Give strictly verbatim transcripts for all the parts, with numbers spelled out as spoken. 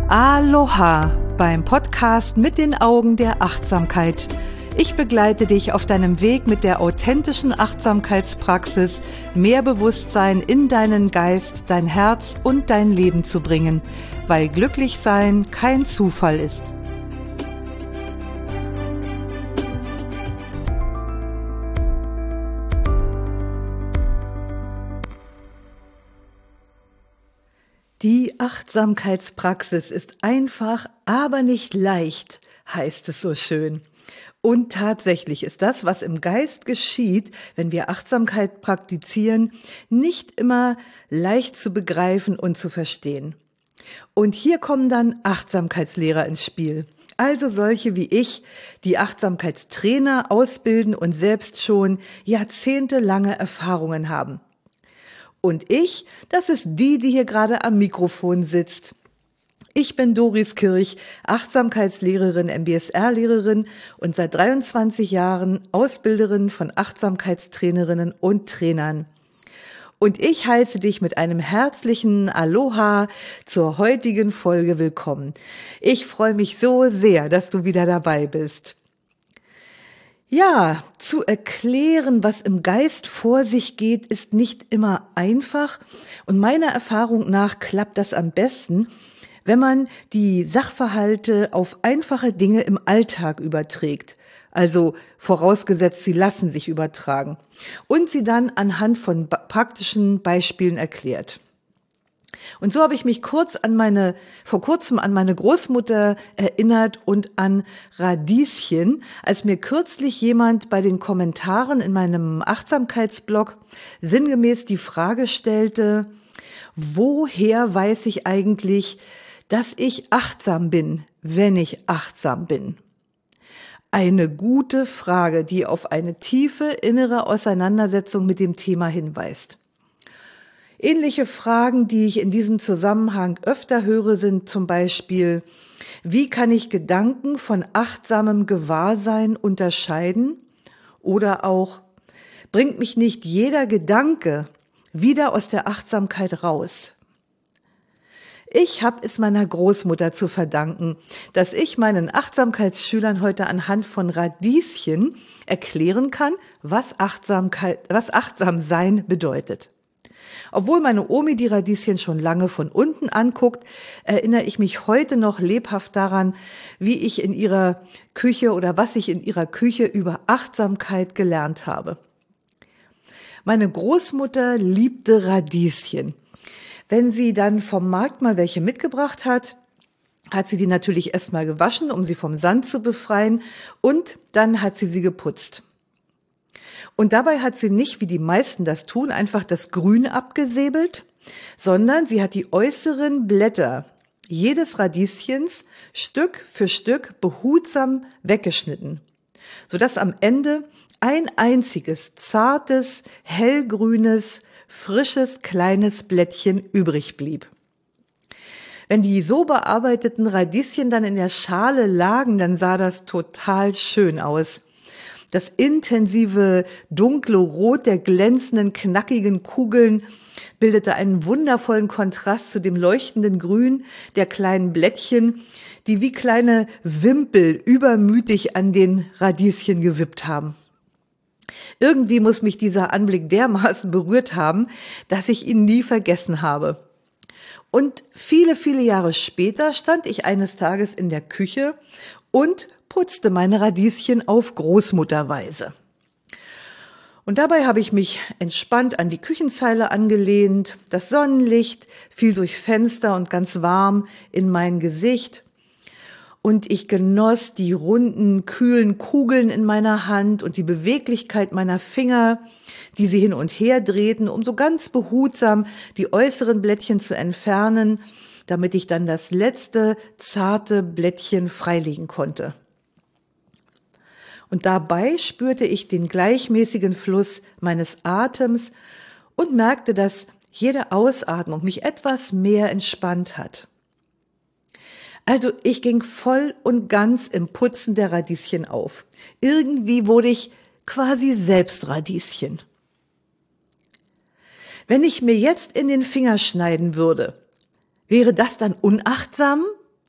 Aloha beim Podcast mit den Augen der Achtsamkeit. Ich begleite dich auf deinem Weg mit der authentischen Achtsamkeitspraxis, mehr Bewusstsein in deinen Geist, dein Herz und dein Leben zu bringen, weil glücklich sein kein Zufall ist. Die Achtsamkeitspraxis ist einfach, aber nicht leicht, heißt es so schön. Und tatsächlich ist das, was im Geist geschieht, wenn wir Achtsamkeit praktizieren, nicht immer leicht zu begreifen und zu verstehen. Und hier kommen dann Achtsamkeitslehrer ins Spiel. Also solche wie ich, die Achtsamkeitstrainer ausbilden und selbst schon jahrzehntelange Erfahrungen haben. Und ich, das ist die, die hier gerade am Mikrofon sitzt. Ich bin Doris Kirch, Achtsamkeitslehrerin, M B S R-Lehrerin und seit dreiundzwanzig Jahren Ausbilderin von Achtsamkeitstrainerinnen und Trainern. Und ich heiße dich mit einem herzlichen Aloha zur heutigen Folge willkommen. Ich freue mich so sehr, dass du wieder dabei bist. Ja, zu erklären, was im Geist vor sich geht, ist nicht immer einfach. Und meiner Erfahrung nach klappt das am besten, wenn man die Sachverhalte auf einfache Dinge im Alltag überträgt. Also vorausgesetzt, sie lassen sich übertragen. Und sie dann anhand von ba- praktischen Beispielen erklärt. Und so habe ich mich kurz an meine, vor kurzem an meine Großmutter erinnert und an Radieschen, als mir kürzlich jemand bei den Kommentaren in meinem Achtsamkeitsblog sinngemäß die Frage stellte: Woher weiß ich eigentlich, dass ich achtsam bin, wenn ich achtsam bin? Eine gute Frage, die auf eine tiefe innere Auseinandersetzung mit dem Thema hinweist. Ähnliche Fragen, die ich in diesem Zusammenhang öfter höre, sind zum Beispiel: Wie kann ich Gedanken von achtsamem Gewahrsein unterscheiden? Oder auch: Bringt mich nicht jeder Gedanke wieder aus der Achtsamkeit raus? Ich habe es meiner Großmutter zu verdanken, dass ich meinen Achtsamkeitsschülern heute anhand von Radieschen erklären kann, was Achtsamkeit, was Achtsamsein bedeutet. Obwohl meine Omi die Radieschen schon lange von unten anguckt, erinnere ich mich heute noch lebhaft daran, wie ich in ihrer Küche oder was ich in ihrer Küche über Achtsamkeit gelernt habe. Meine Großmutter liebte Radieschen. Wenn sie dann vom Markt mal welche mitgebracht hat, hat sie die natürlich erstmal gewaschen, um sie vom Sand zu befreien, und dann hat sie sie geputzt. Und dabei hat sie nicht, wie die meisten das tun, einfach das Grün abgesäbelt, sondern sie hat die äußeren Blätter jedes Radieschens Stück für Stück behutsam weggeschnitten, sodass am Ende ein einziges, zartes, hellgrünes, frisches, kleines Blättchen übrig blieb. Wenn die so bearbeiteten Radieschen dann in der Schale lagen, dann sah das total schön aus. Das intensive, dunkle Rot der glänzenden, knackigen Kugeln bildete einen wundervollen Kontrast zu dem leuchtenden Grün der kleinen Blättchen, die wie kleine Wimpel übermütig an den Radieschen gewippt haben. Irgendwie muss mich dieser Anblick dermaßen berührt haben, dass ich ihn nie vergessen habe. Und viele, viele Jahre später stand ich eines Tages in der Küche und putzte meine Radieschen auf Großmutterweise. Und dabei habe ich mich entspannt an die Küchenzeile angelehnt. Das Sonnenlicht fiel durch Fenster und ganz warm in mein Gesicht. Und ich genoss die runden, kühlen Kugeln in meiner Hand und die Beweglichkeit meiner Finger, die sie hin und her drehten, um so ganz behutsam die äußeren Blättchen zu entfernen, damit ich dann das letzte zarte Blättchen freilegen konnte. Und dabei spürte ich den gleichmäßigen Fluss meines Atems und merkte, dass jede Ausatmung mich etwas mehr entspannt hat. Also ich ging voll und ganz im Putzen der Radieschen auf. Irgendwie wurde ich quasi selbst Radieschen. Wenn ich mir jetzt in den Finger schneiden würde, wäre das dann unachtsam?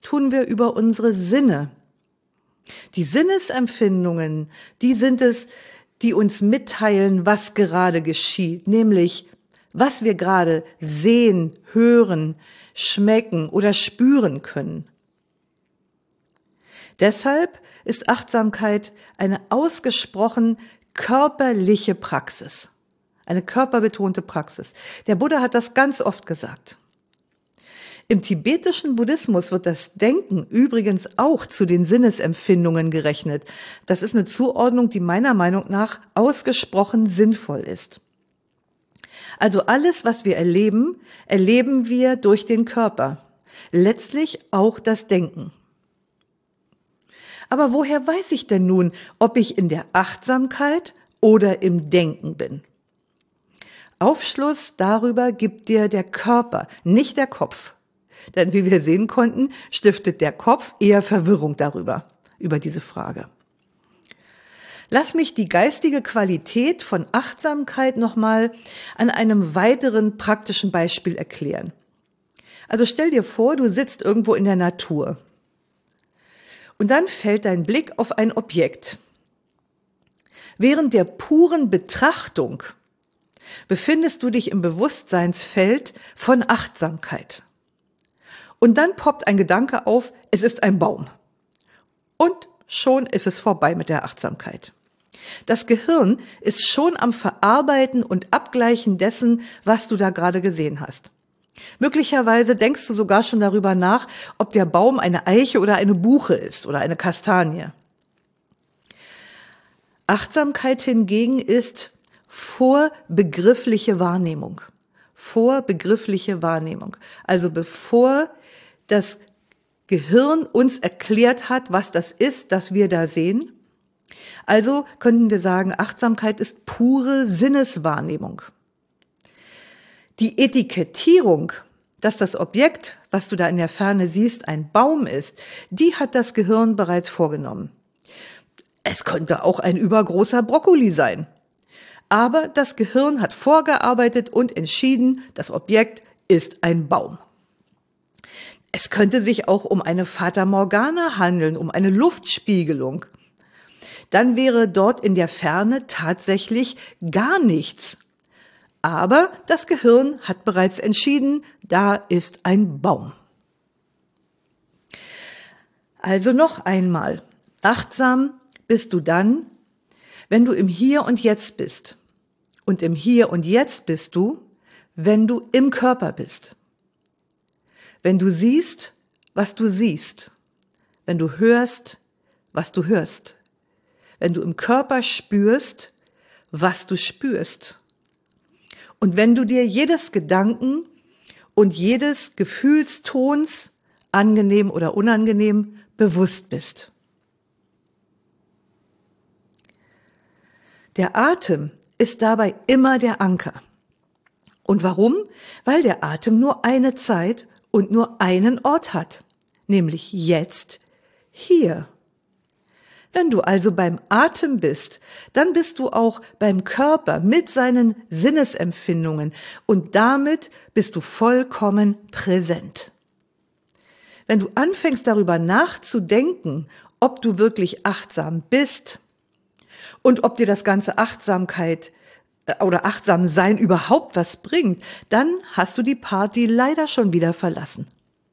tun wir über unsere Sinne. Die Sinnesempfindungen, die sind es, die uns mitteilen, was gerade geschieht, nämlich was wir gerade sehen, hören, schmecken oder spüren können. Deshalb ist Achtsamkeit eine ausgesprochen körperliche Praxis, eine körperbetonte Praxis. Der Buddha hat das ganz oft gesagt. Im tibetischen Buddhismus wird das Denken übrigens auch zu den Sinnesempfindungen gerechnet. Das ist eine Zuordnung, die meiner Meinung nach ausgesprochen sinnvoll ist. Also alles, was wir erleben, erleben wir durch den Körper. Letztlich auch das Denken. Aber woher weiß ich denn nun, ob ich in der Achtsamkeit oder im Denken bin? Aufschluss darüber gibt dir der Körper, nicht der Kopf. Denn wie wir sehen konnten, stiftet der Kopf eher Verwirrung darüber, über diese Frage. Lass mich die geistige Qualität von Achtsamkeit nochmal an einem weiteren praktischen Beispiel erklären. Also stell dir vor, du sitzt irgendwo in der Natur. Und dann fällt dein Blick auf ein Objekt. Während der puren Betrachtung befindest du dich im Bewusstseinsfeld von Achtsamkeit. Und dann poppt ein Gedanke auf, es ist ein Baum. Und schon ist es vorbei mit der Achtsamkeit. Das Gehirn ist schon am Verarbeiten und Abgleichen dessen, was du da gerade gesehen hast. Möglicherweise denkst du sogar schon darüber nach, ob der Baum eine Eiche oder eine Buche ist oder eine Kastanie. Achtsamkeit hingegen ist vorbegriffliche Wahrnehmung. Vorbegriffliche Wahrnehmung. Also bevor das Gehirn uns erklärt hat, was das ist, das wir da sehen. Also könnten wir sagen, Achtsamkeit ist pure Sinneswahrnehmung. Die Etikettierung, dass das Objekt, was du da in der Ferne siehst, ein Baum ist, die hat das Gehirn bereits vorgenommen. Es könnte auch ein übergroßer Brokkoli sein. Aber das Gehirn hat vorgearbeitet und entschieden, das Objekt ist ein Baum. Es könnte sich auch um eine Fata Morgana handeln, um eine Luftspiegelung. Dann wäre dort in der Ferne tatsächlich gar nichts. Aber das Gehirn hat bereits entschieden, da ist ein Baum. Also noch einmal, achtsam bist du dann, wenn du im Hier und Jetzt bist. Und im Hier und Jetzt bist du, wenn du im Körper bist. Wenn du siehst, was du siehst. Wenn du hörst, was du hörst. Wenn du im Körper spürst, was du spürst. Und wenn du dir jedes Gedanken und jedes Gefühlstons, angenehm oder unangenehm, bewusst bist. Der Atem ist dabei immer der Anker. Und warum? Weil der Atem nur eine Zeit und nur einen Ort hat, nämlich jetzt, hier. Wenn du also beim Atem bist, dann bist du auch beim Körper mit seinen Sinnesempfindungen und damit bist du vollkommen präsent. Wenn du anfängst darüber nachzudenken, ob du wirklich achtsam bist und ob dir das ganze Achtsamkeit oder Achtsamsein überhaupt was bringt, dann hast du die Party leider schon wieder verlassen.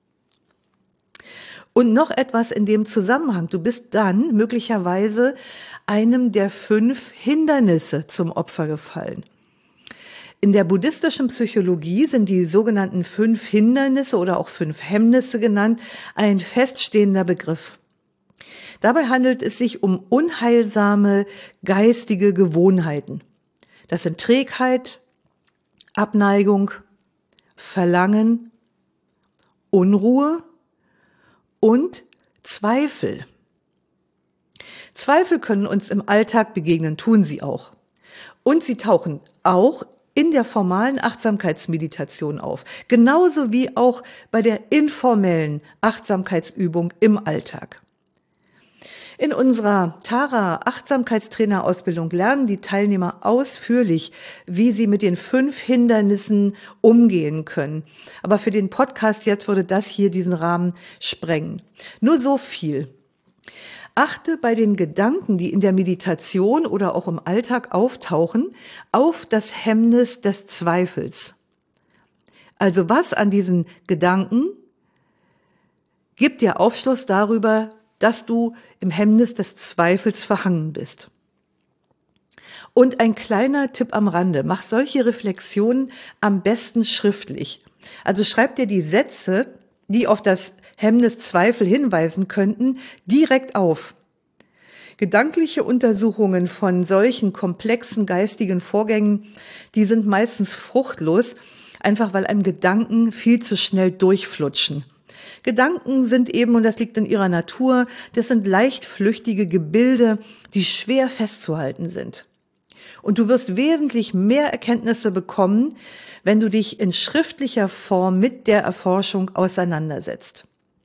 Und noch etwas in dem Zusammenhang. Du bist dann möglicherweise einem der fünf Hindernisse zum Opfer gefallen. In der buddhistischen Psychologie sind die sogenannten fünf Hindernisse oder auch fünf Hemmnisse genannt ein feststehender Begriff. Dabei handelt es sich um unheilsame geistige Gewohnheiten. Das sind Trägheit, Abneigung, Verlangen, Unruhe und Zweifel. Zweifel können uns im Alltag begegnen, tun sie auch. Und sie tauchen auch in der formalen Achtsamkeitsmeditation auf, genauso wie auch bei der informellen Achtsamkeitsübung im Alltag. In unserer Tara Achtsamkeitstrainer-Ausbildung lernen die Teilnehmer ausführlich, wie sie mit den fünf Hindernissen umgehen können. Aber für den Podcast jetzt würde das hier diesen Rahmen sprengen. Nur so viel. Achte bei den Gedanken, die in der Meditation oder auch im Alltag auftauchen, auf das Hemmnis des Zweifels. Also was an diesen Gedanken gibt dir Aufschluss darüber, dass du im Hemmnis des Zweifels verhangen bist. Und ein kleiner Tipp am Rande, mach solche Reflexionen am besten schriftlich. Also schreib dir die Sätze, die auf das Hemmnis Zweifel hinweisen könnten, direkt auf. Gedankliche Untersuchungen von solchen komplexen geistigen Vorgängen, die sind meistens fruchtlos, einfach weil einem Gedanken viel zu schnell durchflutschen. Gedanken sind eben, und das liegt in ihrer Natur, das sind leicht flüchtige Gebilde, die schwer festzuhalten sind. Und du wirst wesentlich mehr Erkenntnisse bekommen, wenn du dich in schriftlicher Form mit der Erforschung auseinandersetzt.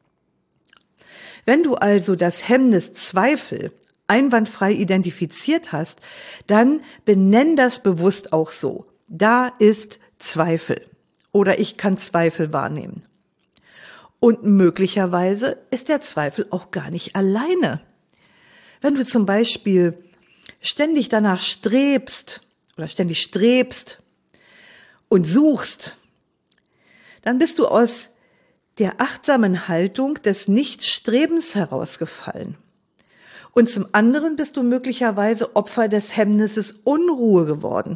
Wenn du also das Hemmnis Zweifel einwandfrei identifiziert hast, dann benenn das bewusst auch so. Da ist Zweifel oder ich kann Zweifel wahrnehmen. Und möglicherweise ist der Zweifel auch gar nicht alleine. Wenn du zum Beispiel ständig danach strebst oder ständig strebst und suchst, dann bist du aus der achtsamen Haltung des Nichtstrebens herausgefallen. Und zum anderen bist du möglicherweise Opfer des Hemmnisses Unruhe geworden.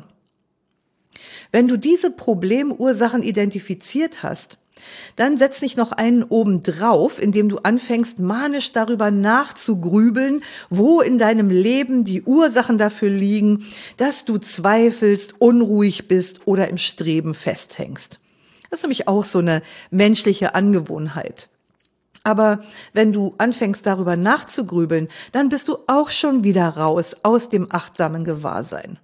Wenn du diese Problemursachen identifiziert hast, dann setz nicht noch einen oben drauf, indem du anfängst, manisch darüber nachzugrübeln, wo in deinem Leben die Ursachen dafür liegen, dass du zweifelst, unruhig bist oder im Streben festhängst. Das ist nämlich auch so eine menschliche Angewohnheit. Aber wenn du anfängst, darüber nachzugrübeln, dann bist du auch schon wieder raus aus dem achtsamen Gewahrsein.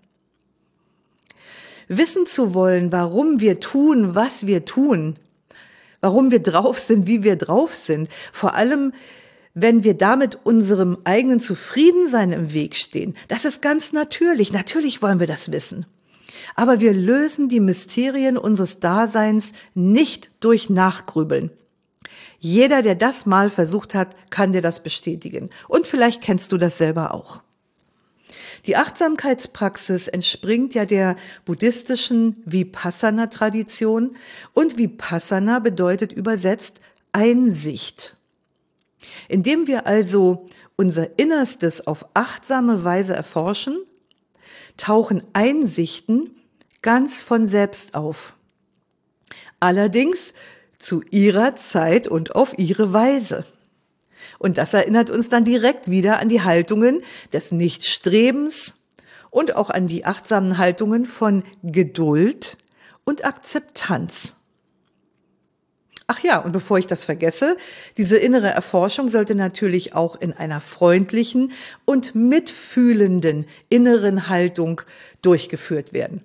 Wissen zu wollen, warum wir tun, was wir tun, warum wir drauf sind, wie wir drauf sind, vor allem, wenn wir damit unserem eigenen Zufriedensein im Weg stehen, das ist ganz natürlich. Natürlich wollen wir das wissen. Aber wir lösen die Mysterien unseres Daseins nicht durch Nachgrübeln. Jeder, der das mal versucht hat, kann dir das bestätigen. Und vielleicht kennst du das selber auch. Die Achtsamkeitspraxis entspringt ja der buddhistischen Vipassana-Tradition und Vipassana bedeutet übersetzt Einsicht. Indem wir also unser Innerstes auf achtsame Weise erforschen, tauchen Einsichten ganz von selbst auf. Allerdings zu ihrer Zeit und auf ihre Weise. Und das erinnert uns dann direkt wieder an die Haltungen des Nichtstrebens und auch an die achtsamen Haltungen von Geduld und Akzeptanz. Ach ja, und bevor ich das vergesse, diese innere Erforschung sollte natürlich auch in einer freundlichen und mitfühlenden inneren Haltung durchgeführt werden.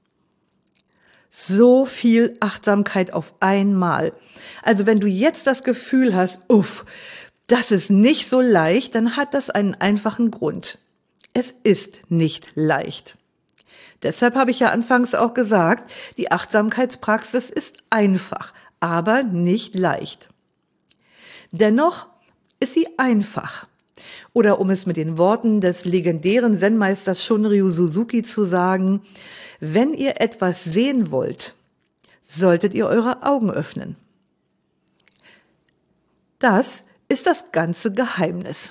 So viel Achtsamkeit auf einmal. Also wenn du jetzt das Gefühl hast, uff, das ist nicht so leicht, dann hat das einen einfachen Grund. Es ist nicht leicht. Deshalb habe ich ja anfangs auch gesagt, die Achtsamkeitspraxis ist einfach, aber nicht leicht. Dennoch ist sie einfach. Oder um es mit den Worten des legendären Zen-Meisters Shunryu Suzuki zu sagen, wenn ihr etwas sehen wollt, solltet ihr eure Augen öffnen. Das ist das ganze Geheimnis.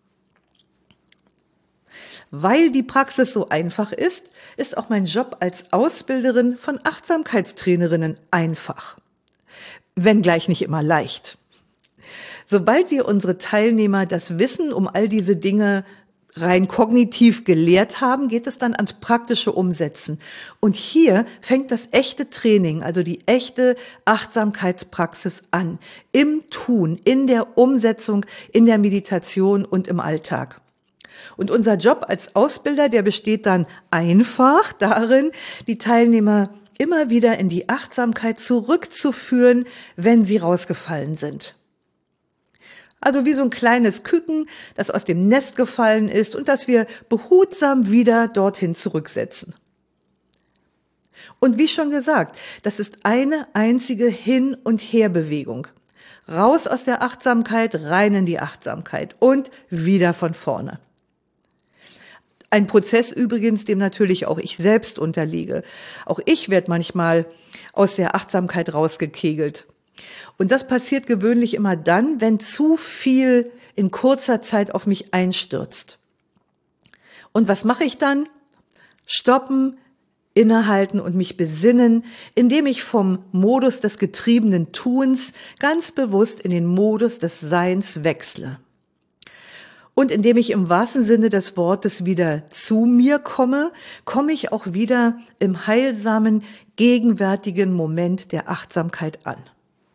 Weil die Praxis so einfach ist, ist auch mein Job als Ausbilderin von Achtsamkeitstrainerinnen einfach. Wenngleich nicht immer leicht. Sobald wir unsere Teilnehmer das Wissen um all diese Dinge rein kognitiv gelehrt haben, geht es dann ans praktische Umsetzen. Und hier fängt das echte Training, also die echte Achtsamkeitspraxis an. Im Tun, in der Umsetzung, in der Meditation und im Alltag. Und unser Job als Ausbilder, der besteht dann einfach darin, die Teilnehmer immer wieder in die Achtsamkeit zurückzuführen, wenn sie rausgefallen sind. Also wie so ein kleines Küken, das aus dem Nest gefallen ist und das wir behutsam wieder dorthin zurücksetzen. Und wie schon gesagt, das ist eine einzige Hin- und Herbewegung. Raus aus der Achtsamkeit, rein in die Achtsamkeit und wieder von vorne. Ein Prozess übrigens, dem natürlich auch ich selbst unterliege. Auch ich werde manchmal aus der Achtsamkeit rausgekegelt. Und das passiert gewöhnlich immer dann, wenn zu viel in kurzer Zeit auf mich einstürzt. Und was mache ich dann? Stoppen, innehalten und mich besinnen, indem ich vom Modus des getriebenen Tuns ganz bewusst in den Modus des Seins wechsle. Und indem ich im wahrsten Sinne des Wortes wieder zu mir komme, komme ich auch wieder im heilsamen, gegenwärtigen Moment der Achtsamkeit an.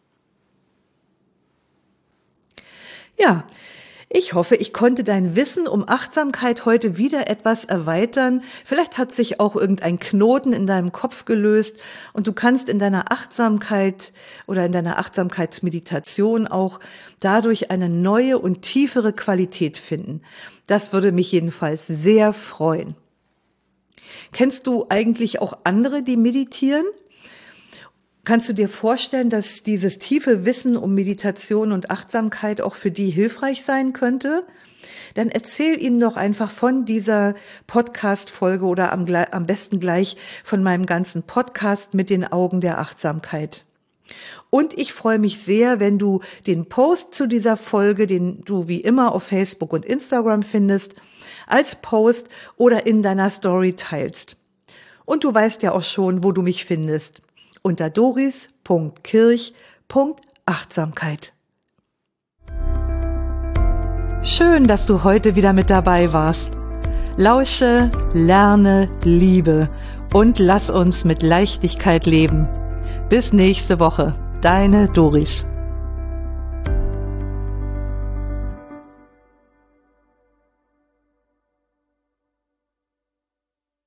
Ja, ich hoffe, ich konnte dein Wissen um Achtsamkeit heute wieder etwas erweitern. Vielleicht hat sich auch irgendein Knoten in deinem Kopf gelöst und du kannst in deiner Achtsamkeit oder in deiner Achtsamkeitsmeditation auch dadurch eine neue und tiefere Qualität finden. Das würde mich jedenfalls sehr freuen. Kennst du eigentlich auch andere, die meditieren? Kannst du dir vorstellen, dass dieses tiefe Wissen um Meditation und Achtsamkeit auch für die hilfreich sein könnte? Dann erzähl ihnen doch einfach von dieser Podcast-Folge oder am, am besten gleich von meinem ganzen Podcast mit den Augen der Achtsamkeit. Und ich freue mich sehr, wenn du den Post zu dieser Folge, den du wie immer auf Facebook und Instagram findest, als Post oder in deiner Story teilst. Und du weißt ja auch schon, wo du mich findest. Unter doris punkt kirch punkt achtsamkeit. Schön, dass du heute wieder mit dabei warst. Lausche, lerne, liebe und lass uns mit Leichtigkeit leben. Bis nächste Woche, deine Doris.